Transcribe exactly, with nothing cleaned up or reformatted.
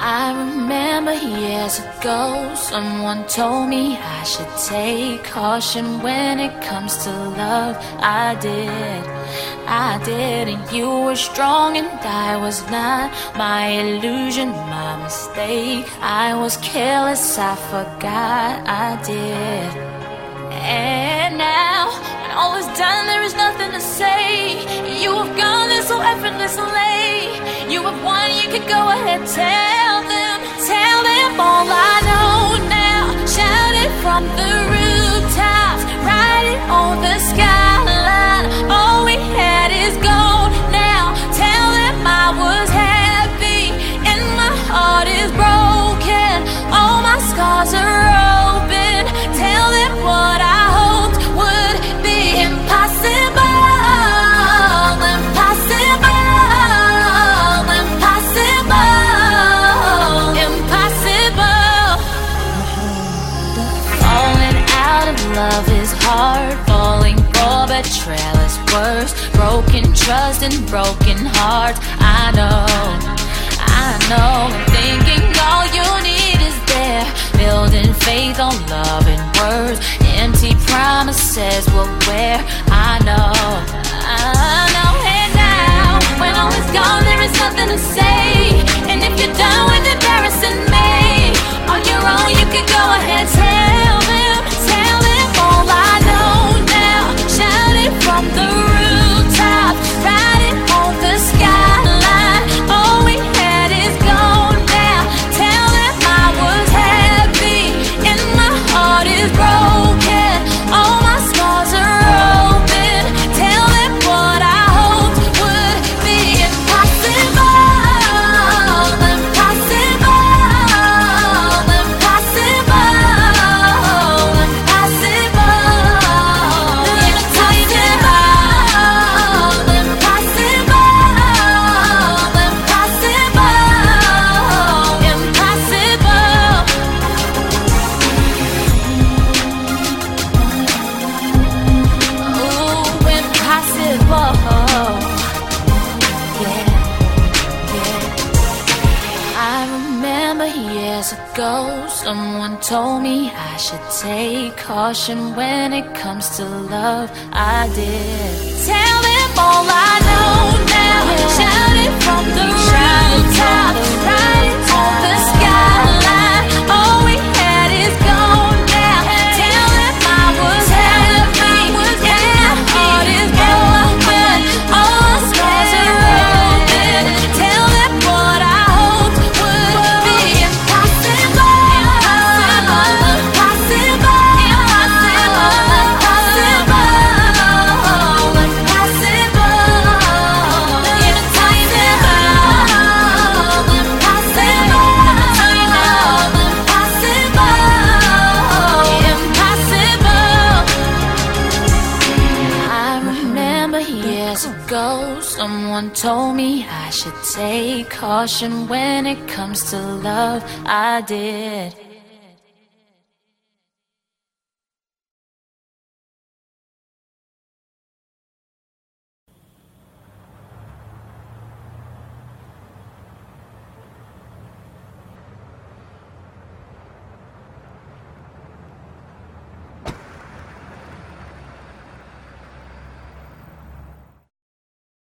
I remember years ago, someone told me I should take caution when it comes to love. I did, I did, and you were strong and I was not. My illusion, my mistake. I was careless, I forgot I did. And now, when all is done, there is nothing to say. You have gone there so effortlessly. You have won, you can go ahead, tell them, tell them all I know now. Shout it from the rooftops, write it on the skyline. All we had is gold now. Tell them I was happy and my heart is broken. All my scars are open. Tell them what I hoped would be impossible. Love is hard, falling for betrayal is worse. Broken trust and broken hearts. I know, I know. Thinking all you need is there. Building faith on love and words. Empty promises will wear. I know, I know. And now, when all is gone, there is nothing to say. And if you're done with embarrassing me, on your own you can go ahead, tell them, tell them. All I know now, shout it from the rooftop, write it on the skyline. All we had is gone now. Tell them I was happy and my heart is broken. All my scars are open. Tell them what I hoped would be impossible. Ago, someone told me I should take caution when it comes to love. I did. Tell them all I know now. Shout it from the rooftop, write it on the skyline. All we had is gone now. Tell them I was happy and my heart is broken. All scars are open. Tell them what I hoped would be impossible. Ago, someone told me I should take caution when it comes to love. I did.